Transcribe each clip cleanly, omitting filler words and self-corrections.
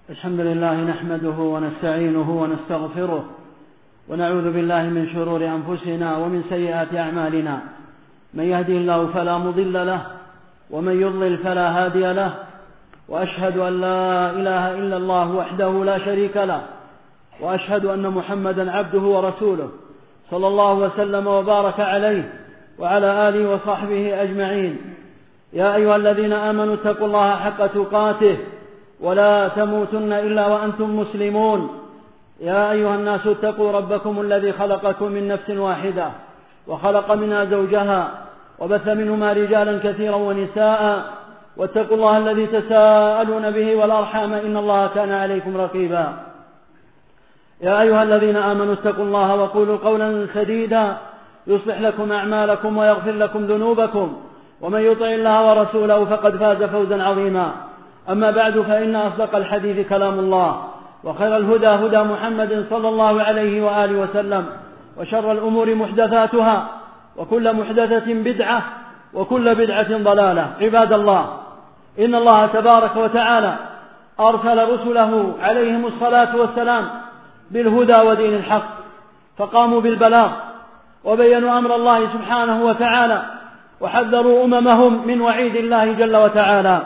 الحمد لله نحمده ونستعينه ونستغفره ونعوذ بالله من شرور أنفسنا ومن سيئات أعمالنا. من يهده الله فلا مضل له ومن يضلل فلا هادي له، وأشهد أن لا إله إلا الله وحده لا شريك له، وأشهد أن محمدا عبده ورسوله صلى الله وسلم وبارك عليه وعلى آله وصحبه أجمعين. يا أيها الذين آمنوا اتقوا الله حق تقاته ولا تموتن إلا وأنتم مسلمون. يا أيها الناس اتقوا ربكم الذي خلقكم من نفس واحدة وخلق منها زوجها وبث منهما رجالا كثيرا ونساء، واتقوا الله الذي تساءلون به والأرحام إن الله كان عليكم رقيبا. يا أيها الذين آمنوا اتقوا الله وقولوا قولا سديدا يصلح لكم أعمالكم ويغفر لكم ذنوبكم، ومن يطع الله ورسوله فقد فاز فوزا عظيما. أما بعد، فإن أصدق الحديث كلام الله، وخير الهدى هدى محمد صلى الله عليه وآله وسلم، وشر الأمور محدثاتها، وكل محدثة بدعة، وكل بدعة ضلالة. عباد الله، إن الله تبارك وتعالى أرسل رسله عليهم الصلاة والسلام بالهدى ودين الحق، فقاموا بالبلاغ وبينوا أمر الله سبحانه وتعالى، وحذروا أممهم من وعيد الله جل وتعالى.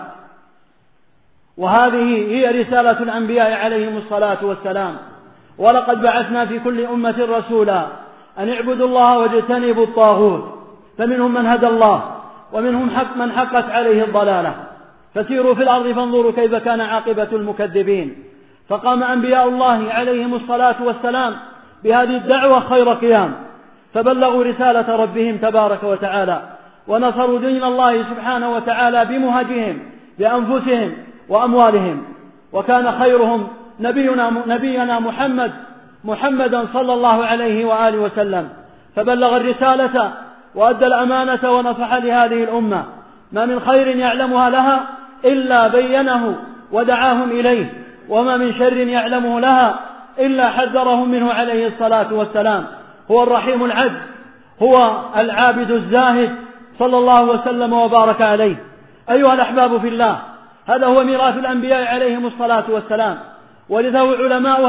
وهذه هي رسالة الأنبياء عليهم الصلاة والسلام. ولقد بعثنا في كل أمة رسولا أن اعبدوا الله واجتنبوا الطاغوت، فمنهم من هدى الله ومنهم من حقت عليه الضلالة. فسيروا في الأرض فانظروا كيف كان عاقبة المكذبين. فقام أنبياء الله عليهم الصلاة والسلام بهذه الدعوة خير قيام، فبلغوا رسالة ربهم تبارك وتعالى، ونصروا دين الله سبحانه وتعالى بمهجهم بأنفسهم وأموالهم. وكان خيرهم نبينا محمدا صلى الله عليه وآله وسلم، فبلغ الرسالة وأدى الأمانة ونصح لهذه الأمة. ما من خير يعلمها لها إلا بينه ودعاهم إليه، وما من شر يعلمه لها إلا حذرهم منه عليه الصلاة والسلام. هو الرحيم العدل، هو العابد الزاهد، صلى الله وسلم وبارك عليه. أيها الأحباب في الله، هذا هو ميراث الأنبياء عليهم الصلاة والسلام. ولذا علماء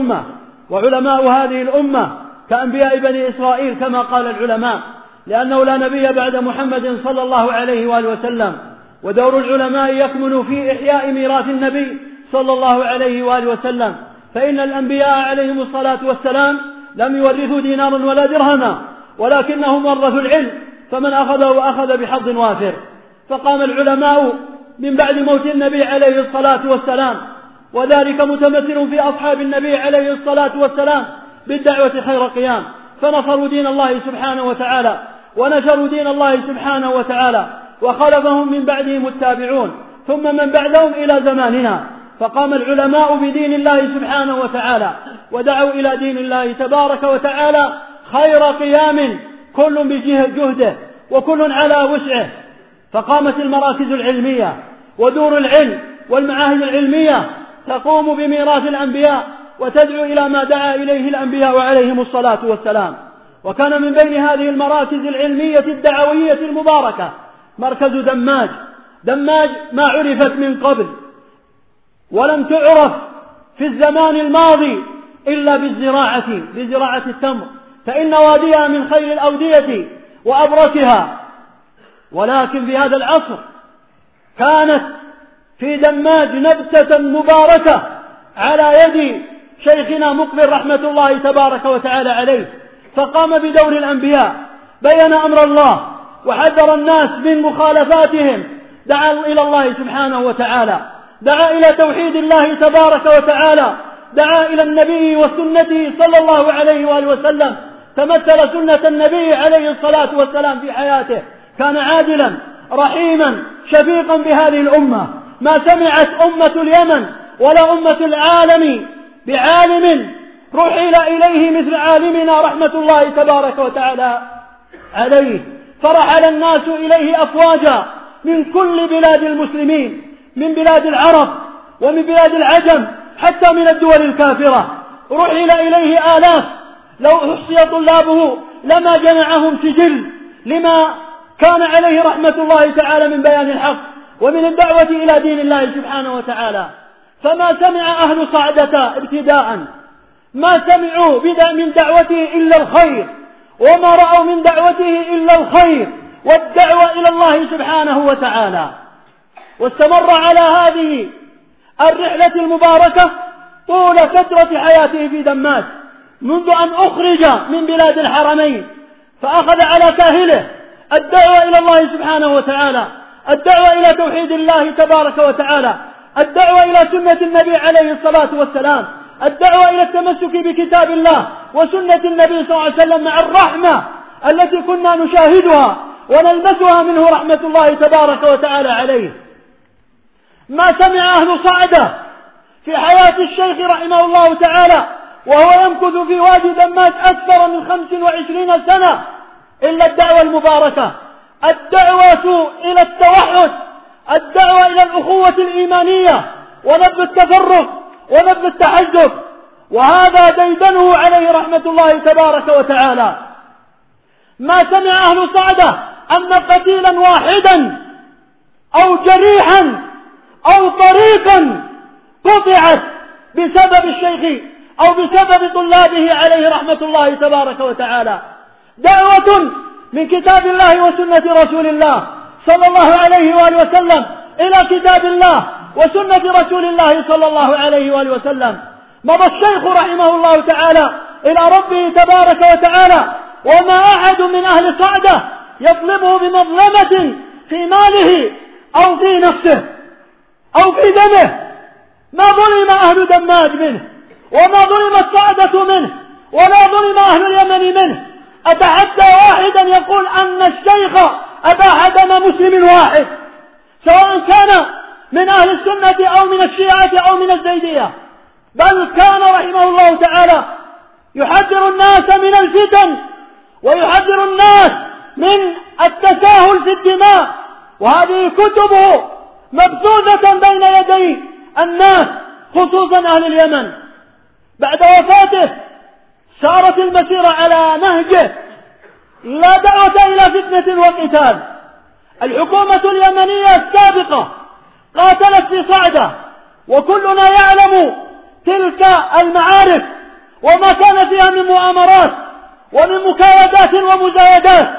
هذه الأمة كأنبياء بني إسرائيل كما قال العلماء، لأنه لا نبي بعد محمد صلى الله عليه وآله وسلم. ودور العلماء يكمن في إحياء ميراث النبي صلى الله عليه وآله وسلم، فإن الأنبياء عليهم الصلاة والسلام لم يورثوا دينارا ولا درهما، ولكنهم ورثوا العلم، فمن أخذه أخذ بحظ وافر. فقام العلماء من بعد موت النبي عليه الصلاة والسلام، وذلك متمثل في أصحاب النبي عليه الصلاة والسلام بالدعوة خير قيام، فنصروا دين الله سبحانه وتعالى ونشروا دين الله سبحانه وتعالى، وخلفهم من بعدهم التابعون ثم من بعدهم إلى زماننا. فقام العلماء بدين الله سبحانه وتعالى ودعوا إلى دين الله تبارك وتعالى خير قيام، كل بجهده وكل على وسعه. فقامت المراكز العلمية ودور العلم والمعاهد العلمية تقوم بميراث الأنبياء وتدعو إلى ما دعا إليه الأنبياء عليهم الصلاة والسلام. وكان من بين هذه المراكز العلمية الدعوية المباركة مركز دماج ما عرفت من قبل ولم تعرف في الزمان الماضي إلا بزراعة التمر، فإن واديها من خير الأودية وأبركها. ولكن في هذا العصر كانت في دماج نبتة مباركة على يد شيخنا مقبل رحمة الله تبارك وتعالى عليه، فقام بدور الأنبياء، بين أمر الله وحذر الناس من مخالفاتهم، دعا إلى الله سبحانه وتعالى، دعا إلى توحيد الله تبارك وتعالى، دعا إلى النبي وسنته صلى الله عليه وآله وسلم. تمثل سنة النبي عليه الصلاة والسلام في حياته، كان عادلا رحيما شفيقا بهذه الأمة. ما سمعت أمة اليمن ولا أمة العالم بعالم رحل إليه مثل عالمنا رحمة الله تبارك وتعالى عليه، فرحل الناس إليه أفواجا من كل بلاد المسلمين، من بلاد العرب ومن بلاد العجم حتى من الدول الكافرة، رحل إليه آلاف، لو أحصي طلابه لما جمعهم سجل لما كان عليه رحمة الله تعالى من بيان الحق ومن الدعوة إلى دين الله سبحانه وتعالى. فما سمع أهل صعدة ابتداء ما سمعوا من دعوته إلا الخير، وما رأوا من دعوته إلا الخير والدعوة إلى الله سبحانه وتعالى. واستمر على هذه الرحلة المباركة طول فترة حياته في دماس، منذ أن أخرج من بلاد الحرمين، فأخذ على كاهله الدعوة إلى الله سبحانه وتعالى، الدعوة إلى توحيد الله تبارك وتعالى، الدعوة إلى سنة النبي عليه الصلاة والسلام، الدعوة إلى التمسك بكتاب الله وسنة النبي صلى الله عليه وسلم، مع الرحمة التي كنا نشاهدها ونلمسها منه رحمة الله تبارك وتعالى عليه. ما سمع أهل صعدة في حياة الشيخ رحمه الله تعالى وهو يمكث في وادي دماس أكثر من 25 سنة إلا الدعوة المباركة، الدعوة إلى التوحد، الدعوة إلى الأخوة الإيمانية ونبذ التفرق ونبذ التحزب، وهذا ديدنه عليه رحمة الله تبارك وتعالى. ما سمع أهل صعدة أن قتيلا واحدا أو جريحا أو طريقا قطعت بسبب الشيخ أو بسبب طلابه عليه رحمة الله تبارك وتعالى. دعوة من كتاب الله وسنة رسول الله صلى الله عليه وآله وسلم إلى كتاب الله وسنة رسول الله صلى الله عليه وآله وسلم. مضى الشيخ رحمه الله تعالى إلى ربه تبارك وتعالى، وما أحد من أهل صعدة يطلبه بمظلمة في ماله أو في نفسه أو في دمه. ما ظلم أهل دماج منه، وما ظلم الصعدة منه، ولا ظلم أهل اليمن منه. أتحدى واحدا يقول أن الشيخ أباح دم مسلم واحد، سواء كان من أهل السنة أو من الشيعة أو من الزيدية، بل كان رحمه الله تعالى يحذر الناس من الفتن ويحذر الناس من التساهل في الدماء، وهذه كتبه مبثوثة بين يدي الناس خصوصا أهل اليمن. بعد وفاته سارت المسيرة على نهجه، لا دعوة إلى فتنة وقتال. الحكومة اليمنية السابقة قاتلت في صعدة، وكلنا يعلم تلك المعارك وما كان فيها من مؤامرات ومن مكايدات ومزايدات.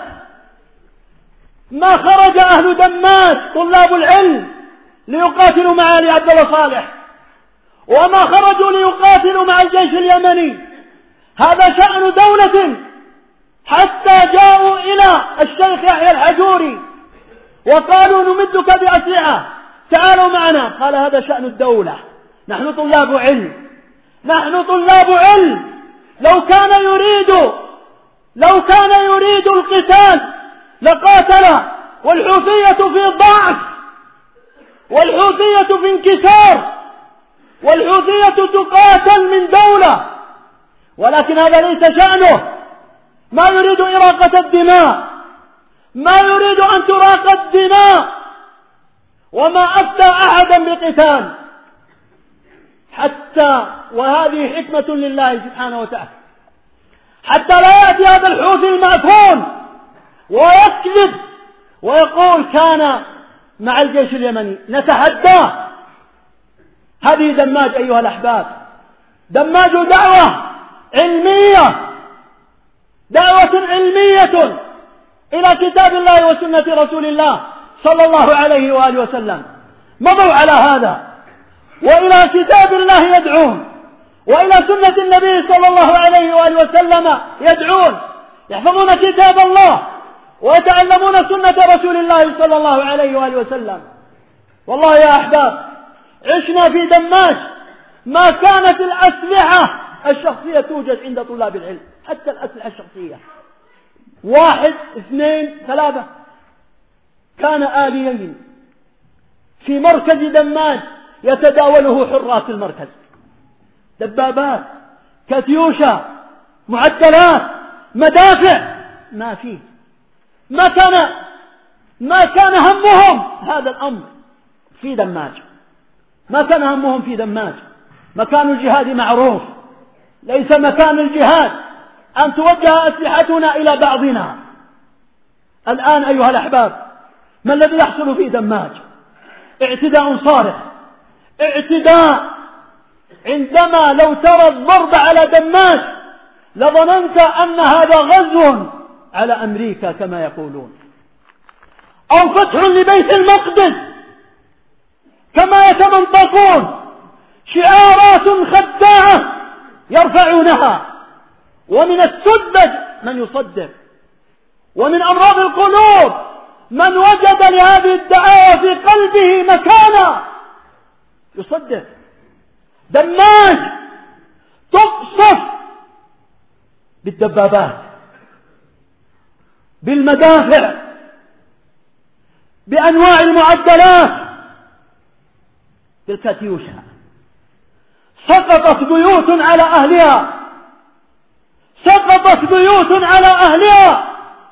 ما خرج أهل دماس طلاب العلم ليقاتلوا مع علي عبد الله صالح، وما خرجوا ليقاتلوا مع الجيش اليمني. هذا شأن دولة، حتى جاءوا إلى الشيخ يحيى الحجوري وقالوا نمدك بأسلحة، تعالوا معنا. قال هذا شأن الدولة، نحن طلاب علم، نحن طلاب علم. لو كان يريد القتال لقاتل، والحوثية في ضعف، والحوثية في انكسار، والحوثية تقاتل من دولة، ولكن هذا ليس شأنه. ما يريد إراقة الدماء، ما يريد أن تراق الدماء، وما أفتى أحدا بقتال حتى، وهذه حكمة لله سبحانه وتعالى، حتى لا يأتي هذا الحوثي المأفون ويكذب ويقول كان مع الجيش اليمني. نتحداه. هذه دماج أيها الأحباب، دماج دعوة علمية، دعوة علمية إلى كتاب الله وسنة رسول الله صلى الله عليه وآله وسلم. مضوا على هذا، وإلى كتاب الله يدعون، وإلى سنة النبي صلى الله عليه وآله وسلم يدعون، يحفظون كتاب الله ويتعلمون سنة رسول الله صلى الله عليه وآله وسلم. والله يا أحباب، عشنا في دماج ما كانت الأسلحة الشخصية توجد عند طلاب العلم، حتى الأسلحة الشخصية 1 2 3 كان آليين في مركز دماج يتداوله حراس المركز، دبابات، كاتيوشا، معدلات، مدافع، ما فيه. ما كان همهم هذا الأمر في دماج، ما كان همهم في دماج. مكان الجهاد معروف، ليس مكان الجهاد أن توجه أسلحتنا إلى بعضنا. الآن أيها الأحباب، ما الذي يحصل في دماج؟ اعتداء صارخ، اعتداء. عندما لو ترى الضرب على دماج لظننت أن هذا غزو على أمريكا كما يقولون، أو فتح لبيت المقدس كما يتمنطقون. شعارات خداعة يرفعونها، ومن السذج من يصدق، ومن أمراض القلوب من وجد لهذه الدعاوى في قلبه مكانا يصدق. دماج تقصف بالدبابات، بالمدافع، بأنواع المعدلات، بالكاتيوشا. سقطت بيوت على أهلها، سقطت بيوت على أهلها.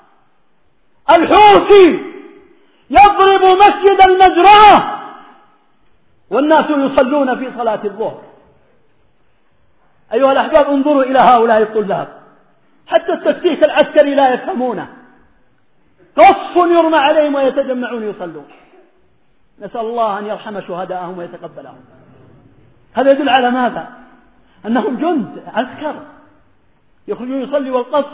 الحوثي يضرب مسجد المزرعة والناس يصلون في صلاة الظهر. أيها الأحباب، انظروا إلى هؤلاء الطلاب، حتى التكتيك العسكري لا يفهمونه، قصف يرمى عليهم ويتجمعون يصلون. نسأل الله أن يرحم شهداءهم ويتقبلهم. هذا يدل على ماذا؟ أنهم جند عسكر يخرجون يصلي والقصف.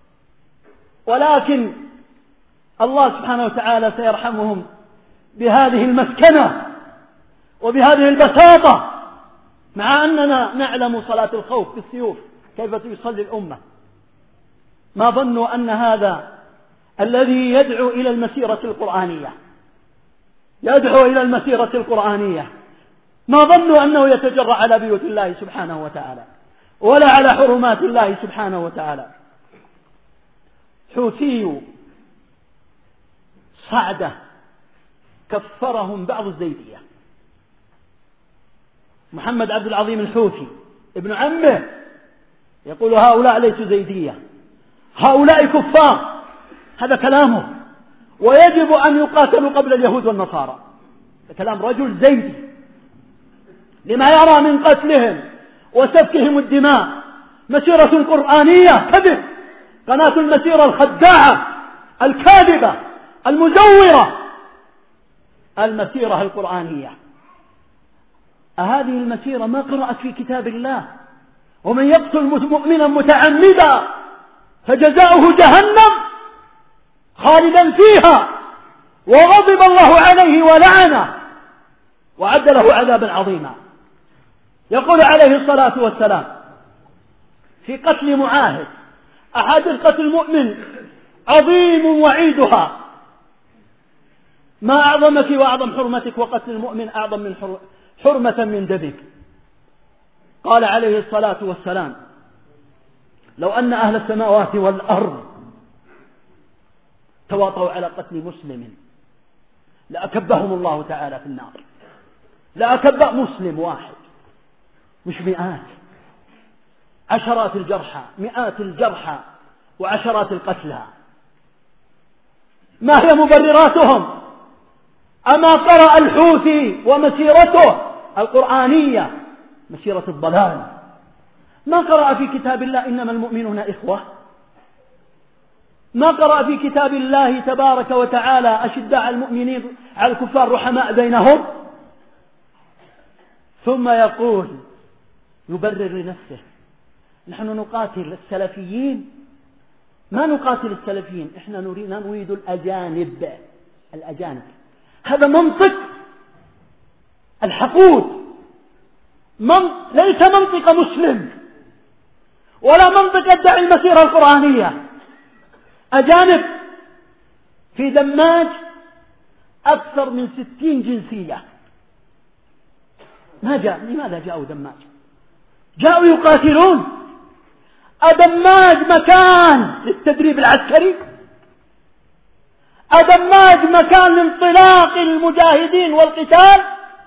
ولكن الله سبحانه وتعالى سيرحمهم بهذه المسكنة وبهذه البساطة، مع أننا نعلم صلاة الخوف بالسيوف كيف يصلي الأمة. ما ظنوا أن هذا الذي يدعو إلى المسيرة القرآنية، يدعو إلى المسيرة القرآنية، ما ظنوا أنه يتجرأ على بيوت الله سبحانه وتعالى ولا على حرمات الله سبحانه وتعالى. حوثي صعدة كفرهم بعض الزيدية. محمد عبد العظيم الحوثي ابن عمه يقول هؤلاء ليسوا زيدية، هؤلاء كفار. هذا كلامه، ويجب أن يقاتلوا قبل اليهود والنصارى. كلام رجل زيدي لما يرى من قتلهم وسفكهم الدماء. مسيرة قرآنية كذب، قناة المسيرة الخداعة الكاذبة المزورة، المسيرة القرآنية. هذه المسيرة ما قرأت في كتاب الله: ومن يقتل مؤمنا متعمدا فجزاؤه جهنم خالدا فيها وغضب الله عليه ولعنه وعد له عذابا عظيما. يقول عليه الصلاة والسلام في قتل معاهد: أحاديث قتل المؤمن عظيم وعيدها، ما أعظمك وأعظم حرمتك، وقتل المؤمن أعظم من حرمة من دمك. قال عليه الصلاة والسلام: لو أن أهل السماوات والأرض تواطوا على قتل مسلم لأكبهم الله تعالى في النار. لأكب مسلم واحد، مش مئات، عشرات الجرحى، مئات الجرحى وعشرات القتلى. ما هي مبرراتهم؟ أما قرأ الحوثي ومسيرته القرآنية مسيرة الضلال؟ ما قرأ في كتاب الله إنما المؤمنون إخوة؟ ما قرأ في كتاب الله تبارك وتعالى أشداء المؤمنين على الكفار رحماء بينهم؟ ثم يقول يبرر لنفسه: نحن نقاتل السلفيين، ما نقاتل السلفيين، إحنا نريد الأجانب. هذا منطق الحقود، ليس منطق مسلم ولا منطق يدعي المسيرة القرآنية. أجانب في دماج أكثر من 60 جنسية. لماذا جاءوا دماج؟ جاءوا يقاتلون. أدماج مكان للتدريب العسكري؟ أدماج مكان لانطلاق المجاهدين والقتال؟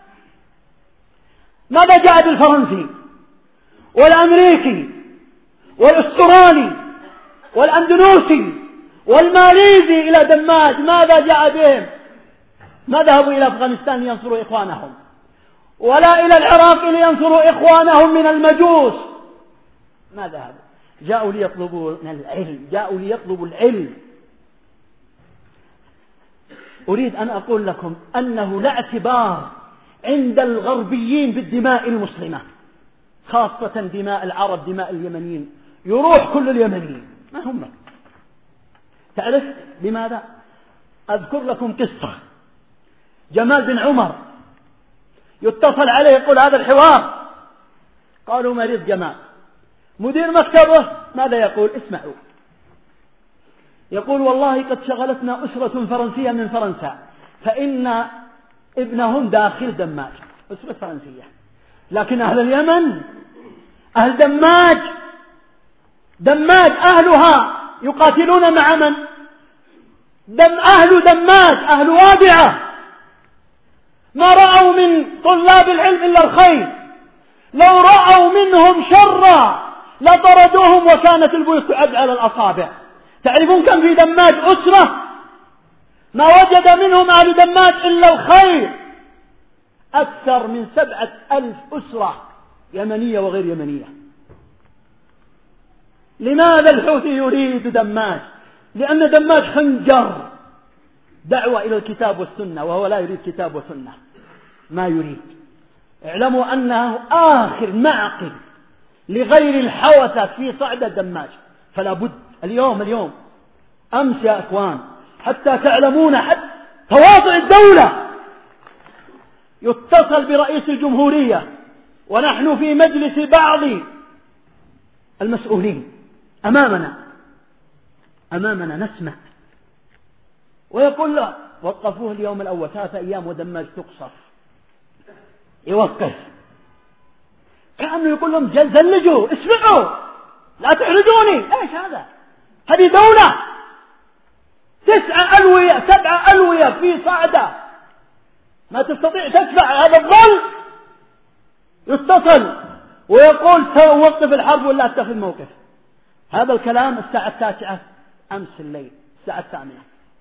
ماذا جاء بالفرنسي والأمريكي والأسترالي والأندونوسي والماليزي إلى دماج؟ ماذا جاء بهم؟ ما ذهبوا إلى أفغانستان لينصروا إخوانهم، ولا إلى العراق لينصروا إخوانهم من المجوس. ما ذهبوا، جاءوا ليطلبوا العلم، جاءوا ليطلبوا العلم. أريد أن أقول لكم أنه لا اعتبار عند الغربيين بالدماء المسلمة، خاصة دماء العرب، دماء اليمنيين، يروح كل اليمنيين ما هم. تعرف لماذا؟ أذكر لكم قصة. جمال بن عمر يتصل عليه يقول هذا الحوار، قالوا مريض جمال. مدير مكتبه ماذا يقول؟ اسمعوا. يقول والله قد شغلتنا أسرة فرنسية من فرنسا، فإن ابنهم داخل دماج، أسرة فرنسية، لكن أهل اليمن أهل دماج أهلها يقاتلون مع من؟ أهل دماج أهل وابعة، ما رأوا من طلاب العلم إلا الخير، لو رأوا منهم شرا لطردوهم وكانت البيوت تعد على الأصابع. تعرفون كم في دماج أسرة؟ ما وجد منهم أهل دماج إلا الخير، أكثر من 7,000 أسرة يمنية وغير يمنية. لماذا الحوثي يريد دماج؟ لأن دماج خنجر دعوة إلى الكتاب والسنة، وهو لا يريد كتاب وسنة، ما يريد. اعلموا أنه آخر معقل لغير الحوثة في صعدة دماج، فلا بد اليوم أمس يا أخوان، حتى تعلمون حتى تواضع الدولة، يتصل برئيس الجمهورية ونحن في مجلس بعض المسؤولين أمامنا نسمع، ويقول له وقفوه اليوم الأول 3 أيام ودماج تقصف، يوقف، كأنه يقول لهم زلجوا اسمعوا لا تحرجوني. ايش هذا؟ هذه دولة 7 ألوية في صعدة ما تستطيع تدفع هذا الظل. يتصل ويقول سأوقف الحرب ولا أتخذ موقف. هذا الكلام الساعة 9 أمس الليل، الساعة 8،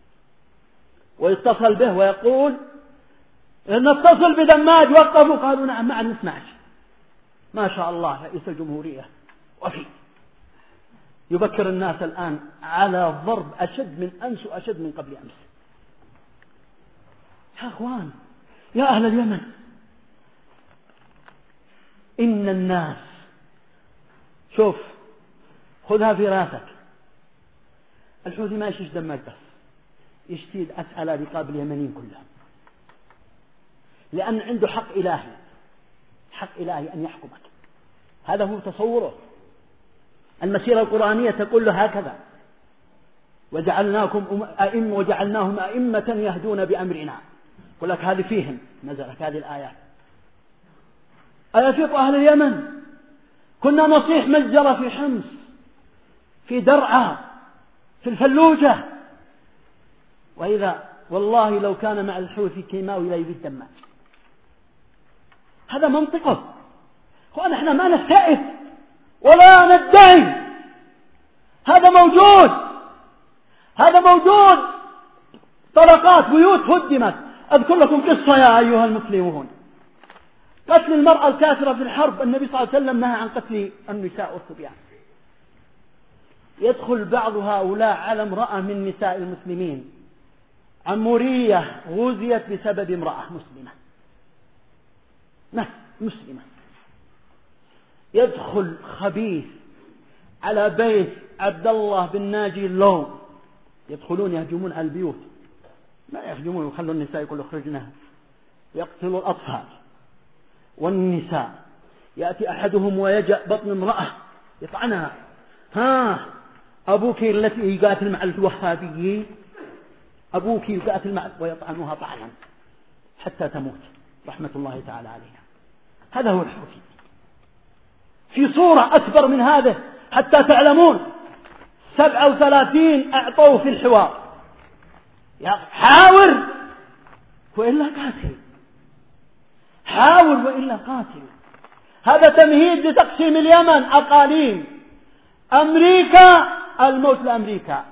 ويتصل به ويقول نتصل بدماج وقفوا، قالوا نعم ما عاد نسمعش. ما شاء الله رئيس الجمهورية وفي يبكر الناس الآن على ضرب أشد من أمس وأشد من قبل أمس. يا أخوان يا أهل اليمن، إن الناس، شوف خذها في راسك، الحوثي ما يشيش دماج بس، يشتي على رقاب اليمنيين كلهم، لأن عنده حق إلهي أن يحكمك. هذا هو تصوره. المسيرة القرآنية تقول له هكذا: وجعلناهم أئمة يهدون بأمرنا. يقول لك هذه فيهم نزلت هذه الآيات. أيفيق أهل اليمن، كنا نصيح مجزرة في حمص، في درعا، في الفلوجة، وإذا والله لو كان مع الحوثي كيماوي لا يريد دماج. هذا منطقه. ونحن ما نستئذ ولا ندعي، هذا موجود. طلقات بيوت هدمت. أذكر لكم قصة يا أيها المسلمون. قتل المرأة الكافرة في الحرب، النبي صلى الله عليه وسلم نهى عن قتل النساء والصبيان. يدخل بعض هؤلاء على امرأة من نساء المسلمين، عمورية غزيت بسبب امرأة مسلمة. يدخل خبيث على بيت عبد الله بن ناجي اللون، يدخلون يهجمون على البيوت، ما يهجمون ويخلون النساء يقولوا اخرجنا، يقتلوا الأطفال والنساء. يأتي أحدهم ويجأ بطن امرأة يطعنها، أبوك التي يقاتل مع الوهابيين، أبوك يقاتل مع، ويطعنها طعنا حتى تموت رحمة الله تعالى عليها. هذا هو الحوثي في صورة أكبر من هذا، حتى تعلمون 37 أعطوه في الحوار، حاور وإلا قاتل. هذا تمهيد لتقسيم اليمن أقاليم. أمريكا، الموت لأمريكا.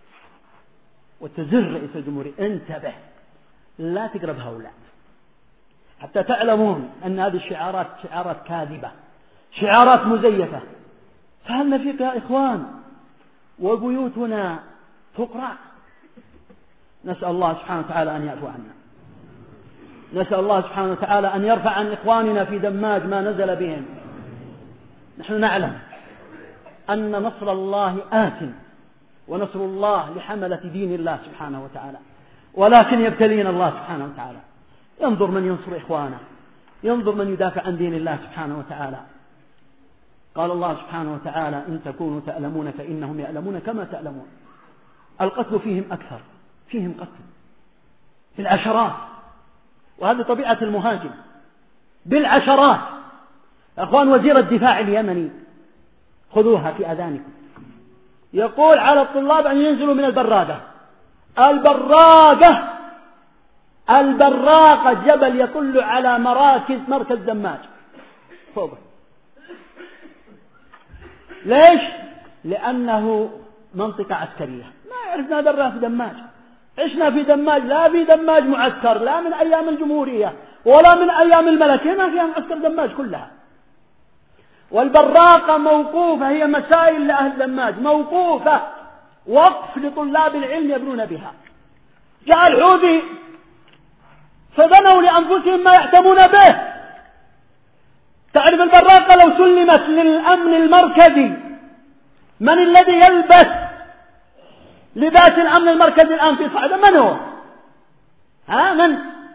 وتزر رئيس الجمهورية انتبه لا تقرب هؤلاء، حتى تعلمون أن هذه شعارات كاذبة، شعارات مزيفة. فهل نفيق يا إخوان؟ وبيوتنا تقرع. نسأل الله سبحانه وتعالى أن يعفو عنا. نسأل الله سبحانه وتعالى أن يرفع عن إخواننا في دماج ما نزل بهم. نحن نعلم أن نصر الله آت، ونصر الله لحملة دين الله سبحانه وتعالى، ولكن يبتلينا الله سبحانه وتعالى، ينظر من ينصر إخوانه، ينظر من يدافع عن دين الله سبحانه وتعالى. قال الله سبحانه وتعالى: إن تكونوا تألمون فإنهم يألمون كما تألمون. القتل فيهم أكثر، فيهم قتل بالعشرات، وهذه طبيعة المهاجم، بالعشرات. أخوان وزير الدفاع اليمني خذوها في أذانكم، يقول على الطلاب أن ينزلوا من البراقة جبل يطل على مركز دماج فوق. ليش؟ لأنه منطقة عسكرية، ما يعرفنا درها في دماج. عشنا في دماج، لا في دماج معسكر، لا من أيام الجمهورية ولا من أيام الملكية، ما فيها معسكر دماج كلها. والبراقة موقوفة، هي مسائل لأهل دماج، موقوفة وقف لطلاب العلم يبنون بها. جاء الحوثي فبنوا لأنفسهم ما يحتمون به. تعرف البراقة لو سلمت للأمن المركزي، من الذي يلبس لباس الأمن المركزي الآن في صعدة؟ من هو؟ من؟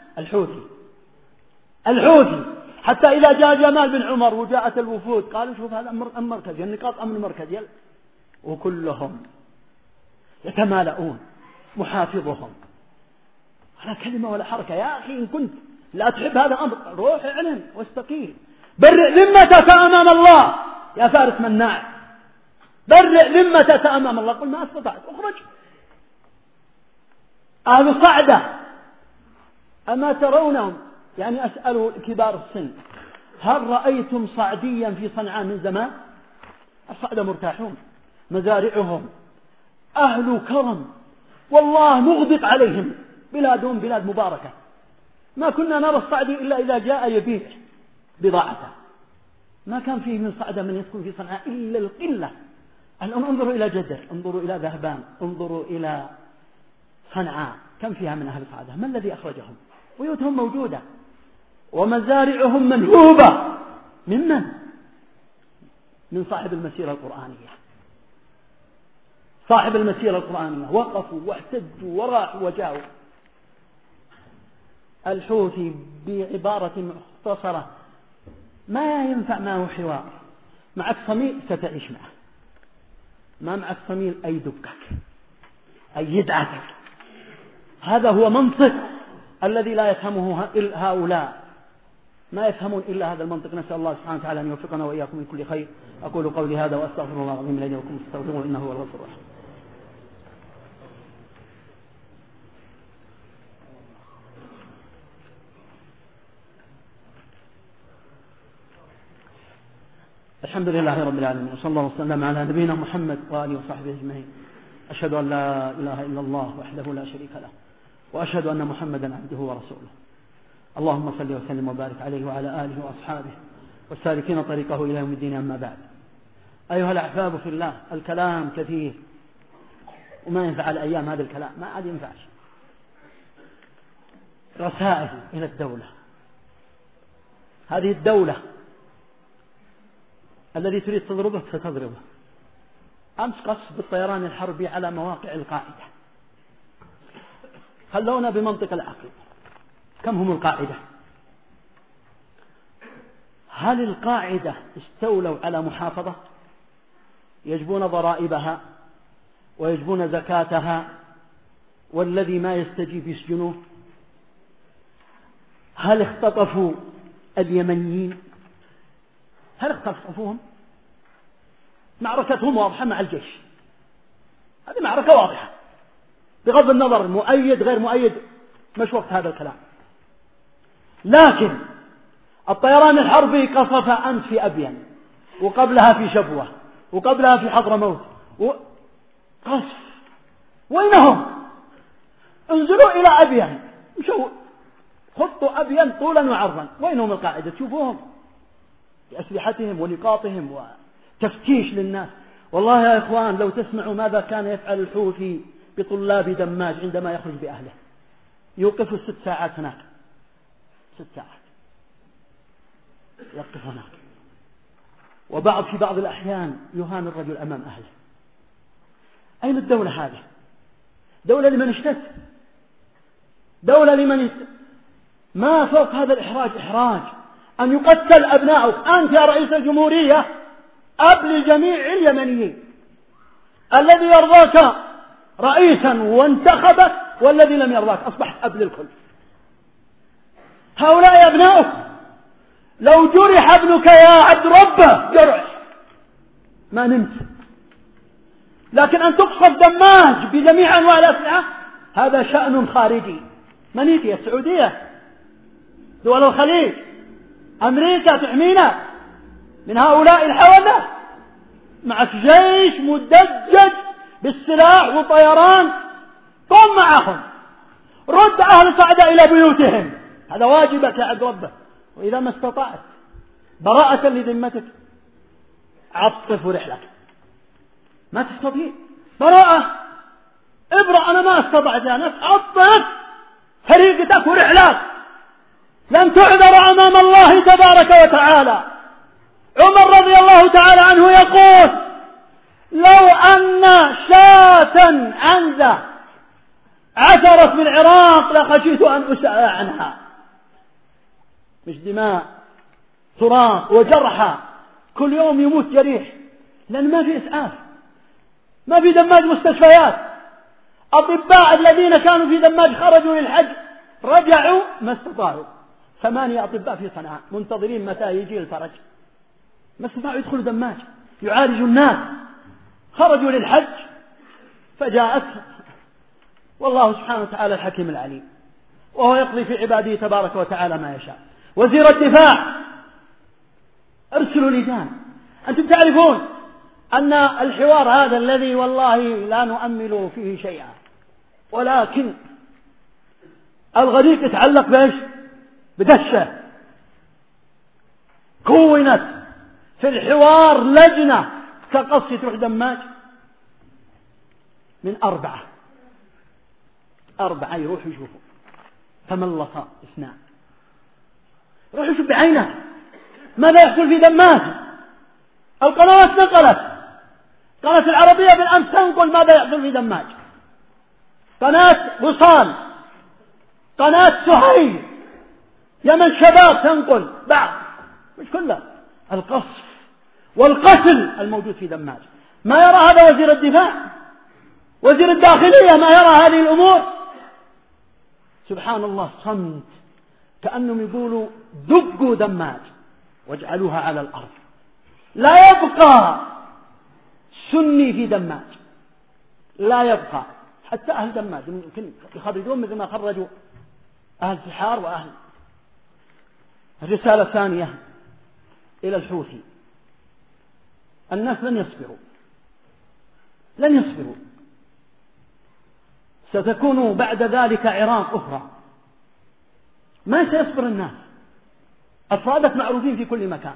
الحوثي. حتى إذا جاء جمال بن عمر وجاءت الوفود قالوا شوف هذا أمن مركزي، النقاط أمن مركزي، وكلهم يتمالؤون محافظهم ولا كلمة ولا حركة. يا أخي إن كنت لا تحب هذا الأمر روح اعلن واستقيل، برئ ذمتك أمام الله يا فارس مناع، برئ ذمتك أمام الله. قل ما استطعت اخرج. أهل صعدة أما ترونهم؟ يعني أسأل كبار السن: هل رأيتم صعديا في صنعاء من زمان؟ الصعدة مرتاحون، مزارعهم أهل كرم، والله مغدق عليهم، بلادهم بلاد مباركة. ما كنا نرى الصعدي إلا إذا جاء يبيع بضاعته، ما كان فيه من صعدة من يسكن في صنعاء إلا القلة. الآن انظروا إلى جدر، انظروا إلى ذهبان، انظروا إلى صنعاء، كم فيها من أهل صعدة؟ ما الذي أخرجهم؟ بيوتهم موجودة ومزارعهم منهوبة. من صاحب المسيرة القرآنية. صاحب المسيرة القرآنية وقفوا واحتجوا وراحوا وجاءوا. الحوثي بعبارة مختصرة ما ينفع معه حوار. معك صميل ستعيش معه، ما معك صميل أي دبكك أي يدعتك. هذا هو منطق الذي لا يفهمه هؤلاء، ما يفهمون إلا هذا المنطق. نسأل الله سبحانه وتعالى أن يوفقنا وإياكم من كل خير. أقول قولي هذا وأستغفر الله العظيم لي ولكم فاستغفروه إنه هو الغفور الرحيم. الحمد لله رب العالمين، وصلى الله وسلم على نبينا محمد وآله وصحبه أجمعين. أشهد أن لا إله إلا الله وحده لا شريك له، وأشهد أن محمدا عبده ورسوله. اللهم صل وسلم وبارك عليه وعلى آله وأصحابه والسالكين طريقه إلى يوم الدين. أما بعد، أيها الأحباب في الله، الكلام كثير وما ينفع الأيام هذا الكلام، ما عاد ينفعش. رسائل إلى الدولة، هذه الدولة الذي تريد تضربه ستضربه. أمس قصف بالطيران الحربي على مواقع القاعدة. خلونا بمنطق العقل، كم هم القاعدة؟ هل القاعدة استولوا على محافظة يجبون ضرائبها ويجبون زكاتها، والذي ما يستجيب يسجنوه؟ هل اختطفوا اليمنيين؟ هل اختطفوهم؟ معركتهم واضحة مع الجيش، هذه معركة واضحة بغض النظر مؤيد غير مؤيد، مش وقت هذا الكلام. لكن الطيران الحربي قصف أمس في أبين، وقبلها في شبوة، وقبلها في حضرموت، قصف. وينهم؟ انزلوا إلى أبين، خطوا أبين طولا وعرضا. وينهم القاعدة؟ تشوفوهم بأسلحتهم ونقاطهم وتفتيش للناس. والله يا إخوان لو تسمعوا ماذا كان يفعل 6 ساعات يقف هناك. وبعض في بعض الأحيان يهان الرجل أمام أهله. أين الدولة هذه؟ دولة لمن اشتد، دولة لمن ما فوق هذا الإحراج إحراج أن يقتل أبناؤك. أنت يا رئيس الجمهورية أب لجميع اليمنيين، الذي يرضاك رئيسا وانتخبك والذي لم يرضاك أصبحت أب للكل. هؤلاء أبناؤك، لو جرح ابنك يا عبد ربه جرح ما نمت، لكن أن تقصف دماج بجميع أنواع الأسلحة هذا شأن خارجي. منيتي السعودية، دول الخليج، أمريكا تحمينا من هؤلاء الحوذة، معك جيش مدجج بالسلاح والطيران، قم معهم، رد أهل صعدة إلى بيوتهم، هذا واجبك يا عبد ربه. وإذا ما استطعت براءة لذمتك عطف رحلك، ما تستطيع براءة ابرأ، أنا ما استطعت يا نفس، عطف فريقتك ورحلك، لن تعذر أمام الله تبارك وتعالى. عمر رضي الله تعالى عنه يقول: لو أن شاة عنزة عثرت في العراق لخشيت أن أسأل عنها. مش دماء، تراب وجرحى، كل يوم يموت جريح، لأن ما في إسعاف، ما في دماج مستشفيات. أطباء الذين كانوا في دماج خرجوا للحج رجعوا ما استطاعوا. 8 أطباء في صنعاء منتظرين متى يجي الفرج، ما استطاعوا يدخلوا دماج يعالجوا الناس، خرجوا للحج فجاءت. والله سبحانه وتعالى الحكيم العليم، وهو يقضي في عباده تبارك وتعالى ما يشاء. وزير الدفاع ارسلوا لجان. أنتم تعرفون أن الحوار هذا الذي والله لا نؤمل فيه شيئا، ولكن الغريق يتعلق بإيش؟ بدشة. كونت في الحوار لجنة كقصة تروح دماج من 4 يروحوا يشوفوا، فملص 2 روح يشوف بعينه ماذا يحصل في دماج. القنوات نقلت، قناة العربية بالأمس تنقل ماذا يحصل في دماج، قناة وصال، قناة سهيل، يمن شباب تنقل بعض، مش كله، القصف والقتل الموجود في دماج. ما يرى هذا وزير الدفاع؟ وزير الداخلية ما يرى هذه الأمور؟ سبحان الله، صمت، كأنهم يقولوا دقوا دماج واجعلوها على الأرض، لا يبقى سني في دماج، لا يبقى. حتى أهل دماج يمكن يخرجون مثل ما خرجوا أهل سحار وأهل. الرسالة الثانية إلى الحوثي: الناس لن يصبروا، ستكون بعد ذلك عراق أخرى، ما سيصبر الناس. أفرادك معروفين في كل مكان،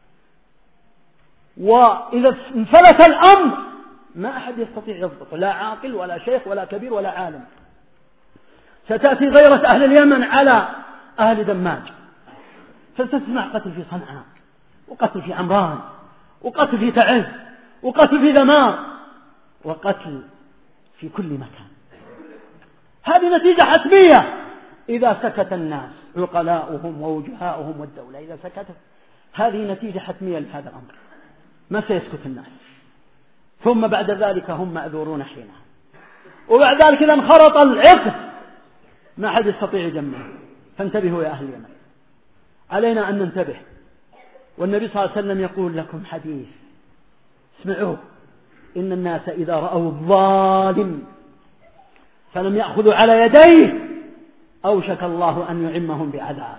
وإذا انفلت الأمر ما أحد يستطيع يضبط، لا عاقل ولا شيخ ولا كبير ولا عالم. ستأتي غيرة أهل اليمن على أهل دماج، فتسمع قتل في صنعاء، وقتل في عمران، وقتل في تعز، وقتل في دمار، وقتل في كل مكان. هذه نتيجة حتمية إذا سكت الناس، عقلاؤهم ووجهاؤهم والدولة إذا سكتت، هذه نتيجة حتمية لهذا الأمر، ما سيسكت الناس. ثم بعد ذلك هم مأذورون حينها، وبعد ذلك إذا انخرط العقد ما أحد يستطيع يجمعه. فانتبهوا يا أهل اليمن، علينا أن ننتبه. والنبي صلى الله عليه وسلم يقول لكم حديث اسمعوه: إن الناس إذا رأوا الظالم فلم يأخذوا على يديه أوشك الله أن يعمهم بعذاب.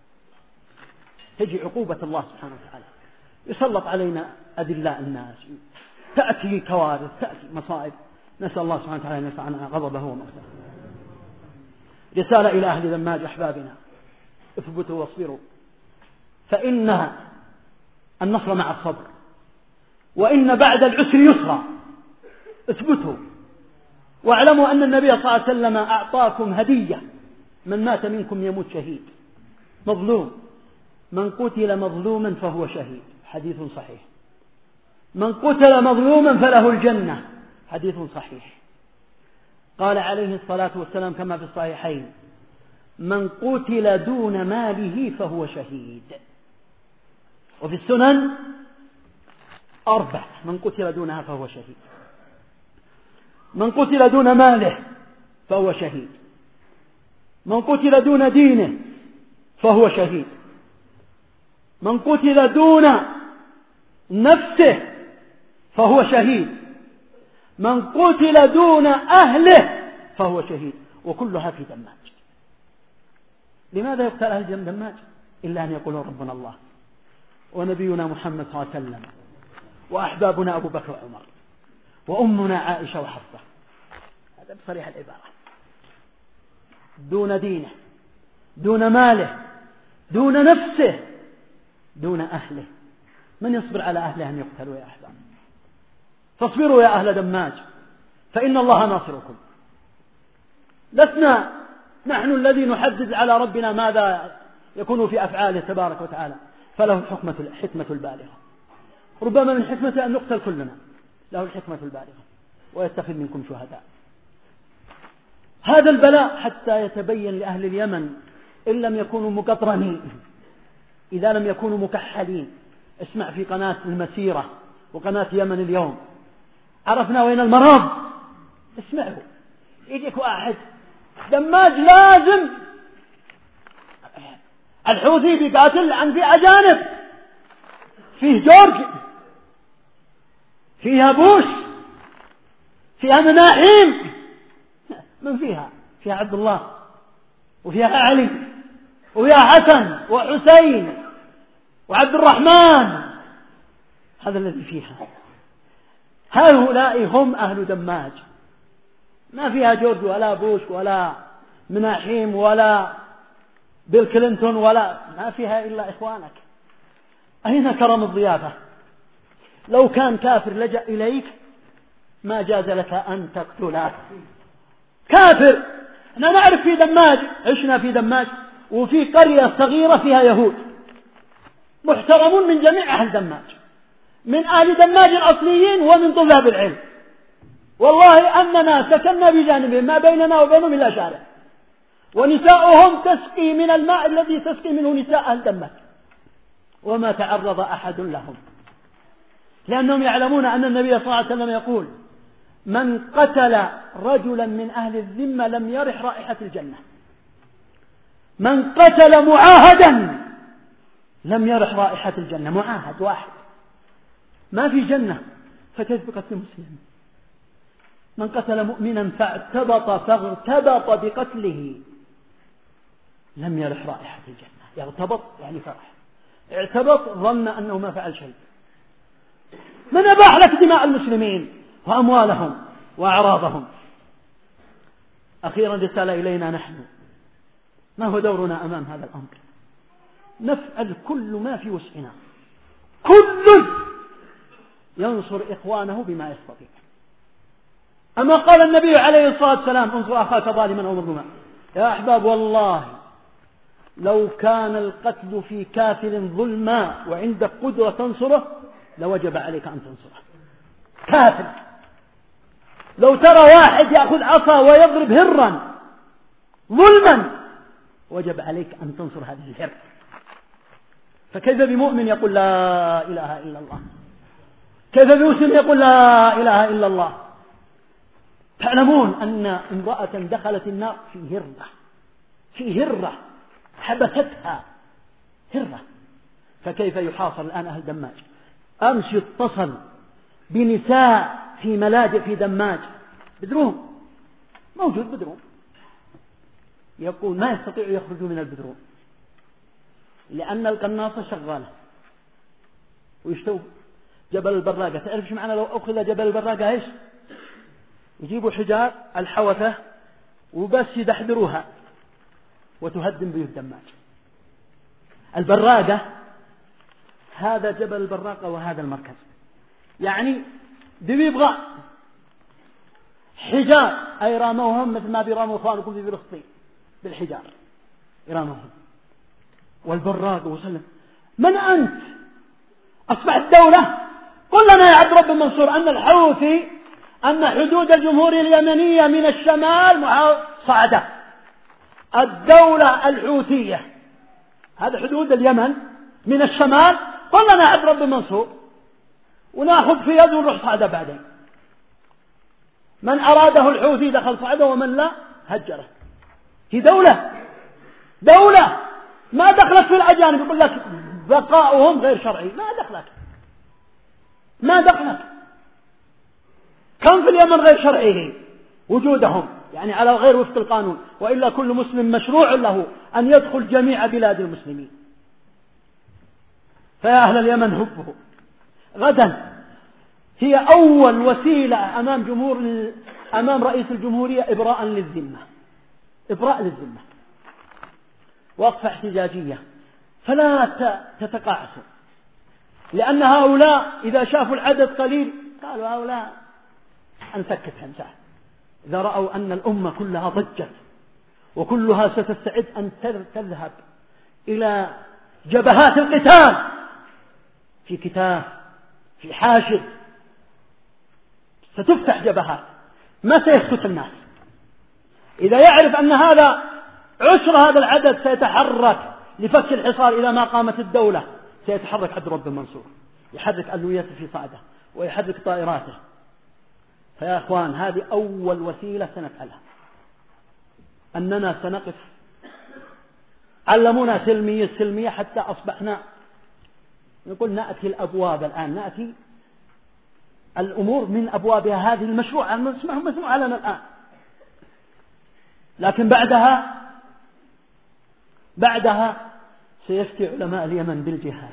تجي عقوبة الله سبحانه وتعالى، يسلط علينا أذلاء الناس، تأتي كوارث، تأتي مصائب، نسأل الله سبحانه وتعالى أن يرفع عنا غضبه ومغضبه. رسالة إلى أهل دماج أحبابنا: اثبتوا واصبروا، فإن النصر مع الصبر، وإن بعد العسر يسرا. اثبتوا واعلموا أن النبي صلى الله عليه وسلم أعطاكم هدية: من مات منكم يموت شهيد، مظلوم. من قتل مظلوما فهو شهيد، حديث صحيح. من قتل مظلوما فله الجنة، حديث صحيح. قال عليه الصلاة والسلام كما في الصحيحين: من قتل دون ماله فهو شهيد. وفي السنن 4: من قتل دونها فهو شهيد. من قتل دون ماله فهو شهيد. من قتل دون دينه فهو شهيد. من قتل دون نفسه فهو شهيد. من قتل دون أهله فهو شهيد. وكلها في دماج. لماذا يقتل أهل دماج؟ إلا أن يقولوا ربنا الله ونبينا محمد صلى الله عليه وسلم وأحبابنا أبو بكر وعمر وأمنا عائشة وحفصة. هذا بصريح العبارة. دون دينه، دون ماله، دون نفسه، دون أهله. من يصبر على أهله أن يقتلوا يا أحباب؟ فاصبروا يا أهل دماج فإن الله ناصركم. لسنا نحن الذي نحدد على ربنا ماذا يكون في أفعاله تبارك وتعالى، فله الحكمة البالغة. ربما من حكمته أن نقتل كلنا، له الحكمة البالغة ويتخذ منكم شهداء. هذا البلاء حتى يتبين لأهل اليمن إن لم يكونوا مقطرنين، إذا لم يكونوا مكحلين. اسمع في قناة المسيرة وقناة يمن اليوم، عرفنا وين المرض. اسمعوا، يجيك واحد دماج لازم الحوثي بيقاتل عن في أجانب، فيه جورج، فيها بوش، فيها مناحيم. من فيها؟ فيها عبد الله وفيها علي وفيها حسن وحسين وعبد الرحمن. هذا الذي فيها. هؤلاء هم أهل دماج. ما فيها جورج ولا بوش ولا مناحيم ولا بيل كلينتون ولا، ما فيها إلا إخوانك. أين كرم الضيافة؟ لو كان كافر لجأ إليك ما جاز لك أن تقتله. كافر. أنا نعرف في دماج، عشنا في دماج، وفي قرية صغيرة فيها يهود محترمون من جميع أهل دماج، من أهل دماج الأصليين ومن طلاب العلم. والله أننا سكننا بجانبهم، ما بيننا وبينهم إلا شارع، ونساؤهم تسقي من الماء الذي تسقي منه نساء أهل دماج، وما تعرض أحد لهم، لأنهم يعلمون أن النبي صلى الله عليه وسلم يقول: من قتل رجلا من أهل الذمة لم يرح رائحة الجنة. من قتل معاهدا لم يرح رائحة الجنة. معاهد واحد ما في جنة، فكيف بقتل مسلم؟ من قتل مؤمنا فاغتبط بقتله لم يرح رائحة الجنة. يغتبط يعني فرح، اعتبط ظن أنه ما فعل شيء. من أباح لك دماء المسلمين وأموالهم وأعراضهم؟ أخيرا رسالة إلينا نحن، ما هو دورنا أمام هذا الأمر؟ نفعل كل ما في وسعنا، كل ينصر إخوانه بما يستطيع. أما قال النبي عليه الصلاة والسلام: انصر أخاك ظالما أو مظلوما. يا أحباب، والله لو كان القتل في كافر ظلما وعندك قدرة تنصره لوجب عليك أن تنصره. كافر، لو ترى واحد يأخذ عصا ويضرب هرا ظلما وجب عليك أن تنصر هذه الهر. فكيف بمؤمن يقول لا إله إلا الله؟ كيف بمسلم يقول لا إله إلا الله؟ تعلمون أن امرأة دخلت النار في هرة حبستها هرة. فكيف يحاصر الآن أهل دماج؟ أمس اتصل بنساء في ملاجئ في دماج، بدروم موجود، بدروم، يقول ما يستطيعوا يخرجوا من البدروم لأن القناصة شغالة ويشتوا جبل البراقة. تعرف ايش معنى لو أخذ جبل البراقة؟ ايش؟ يجيبوا حجار الحوثة وبس يدحدروها وتهدم بيوت دماج. البراقة هذا جبل البراقة وهذا المركز، يعني بيبغى حجار أي راموهم مثل ما بيراموا إخوانكم في فلسطين بالحجار، يراموهم والبراق وسلم: من أنت؟ أصبحت دولة. قل لنا يا عبد رب منصور أن الحوثي، أن حدود الجمهورية اليمنية من الشمال صعدة، الدولة الحوثية هذا حدود اليمن من الشمال. قل لنا يا عبد رب منصور ونأخذ في يد ونروح صعدة بعدين. من أراده الحوثي دخل صعدة ومن لا هجره. هي دولة ما دخلت في الأجانب. يقول لك بقاؤهم غير شرعي، ما دخلت. كم في اليمن غير شرعي وجودهم، يعني على غير وفق القانون، وإلا كل مسلم مشروع له أن يدخل جميع بلاد المسلمين. فيا أهل اليمن هبوا غدا. هي أول وسيلة أمام رئيس الجمهورية إبراء للذمة، وقفة احتجاجية. فلا تتقاعسوا، لأن هؤلاء إذا شافوا العدد قليل قالوا هؤلاء أنسكتهم ساعة. إذا رأوا أن الأمة كلها ضجت وكلها ستستعد أن تذهب إلى جبهات القتال في كتاف في حاشد، ستفتح جبهات، ما سيسكت الناس. إذا يعرف أن هذا عشر هذا العدد سيتحرك لفك الحصار إلى ما قامت الدولة، سيتحرك عبد رب منصور، يحرك ألويته في صعدة ويحرك طائراته. فيا أخوان، هذه أول وسيلة سنفعلها، أننا سنقف. علمونا سلمية حتى أصبحنا نقول نأتي الأبواب الآن، نأتي الأمور من أبوابها. هذه المشروع مسموع لنا الآن، لكن بعدها سيفتي علماء اليمن بالجهاد.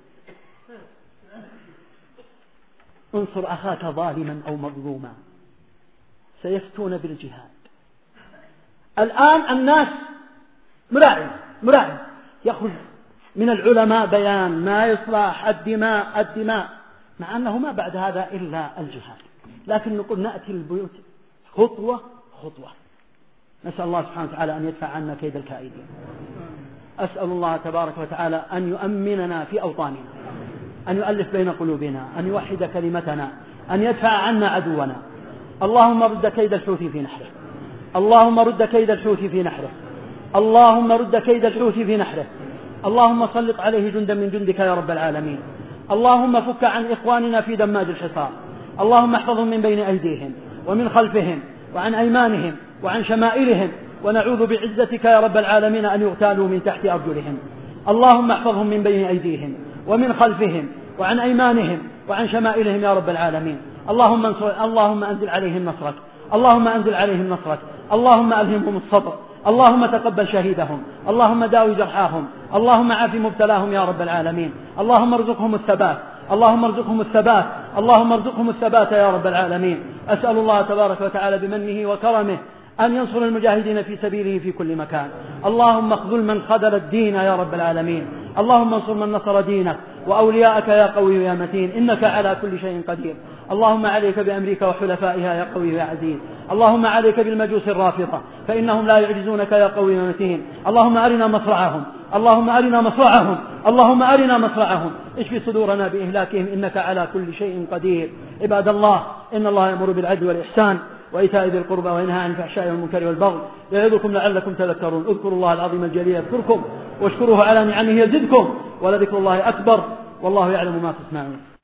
انصر أخاك ظالما أو مظلوما، سيفتون بالجهاد. الآن الناس مراعي يأخذ من العلماء بيان ما يصلح الدماء، مع أنه ما بعد هذا إلا الجهاد. لكن نقول نأتي البيوت خطوة. نسأل الله سبحانه وتعالى أن يدفع عنا كيد الكائدين. أسأل الله تبارك وتعالى أن يؤمننا في أوطاننا، أن يؤلف بين قلوبنا، أن يوحد كلمتنا، أن يدفع عنا عدونا. اللهم رد كيد الحوثي في نحره، اللهم رد كيد الحوثي في نحره، اللهم رد كيد الحوثي في نحره. اللهم سلط عليه جندا من جندك يا رب العالمين. اللهم فك عن إخواننا في دماج الحصار. اللهم احفظهم من بين أيديهم ومن خلفهم وعن أيمانهم وعن شمائلهم، ونعوذ بعزتك يا رب العالمين أن يغتالوا من تحت أرجلهم. اللهم احفظهم من بين أيديهم ومن خلفهم وعن أيمانهم وعن شمائلهم يا رب العالمين. اللهم أنزل عليهم نصرك، اللهم أنزل عليهم نصرك، اللهم ألهمهم الصبر، اللهم تقبل شهيدهم، اللهم داوي جرحاهم، اللهم عاف مبتلاهم يا رب العالمين. اللهم ارزقهم الثبات، اللهم ارزقهم الثبات، اللهم ارزقهم الثبات يا رب العالمين. أسأل الله تبارك وتعالى بمنه وكرمه أن ينصر المجاهدين في سبيله في كل مكان. اللهم اخذل من خذل الدين يا رب العالمين. اللهم انصر من نصر دينك وأولياءك يا قوي يا متين، إنك على كل شيء قدير. اللهم عليك بأمريكا وحلفائها يا قوي يا عزيز. اللهم عليك بالمجوس الرافضة فإنهم لا يعجزونك يا قوي يا متين. اللهم أرنا مصرعهم، اللهم أرنا مصرعهم، اللهم أرنا مصرعهم. اشف صدورنا بإهلاكهم إنك على كل شيء قدير. عباد الله، إن الله يأمر بالعدل والإحسان وإيتاء ذي القربى وينهى عن الفحشاء والمنكر والبغي يعظكم لعلكم تذكرون. اذكروا الله العظيم الجليل يذكركم واشكروه على نعمه يزدكم، ولذكر الله أكبر، والله يعلم ما تصنعون.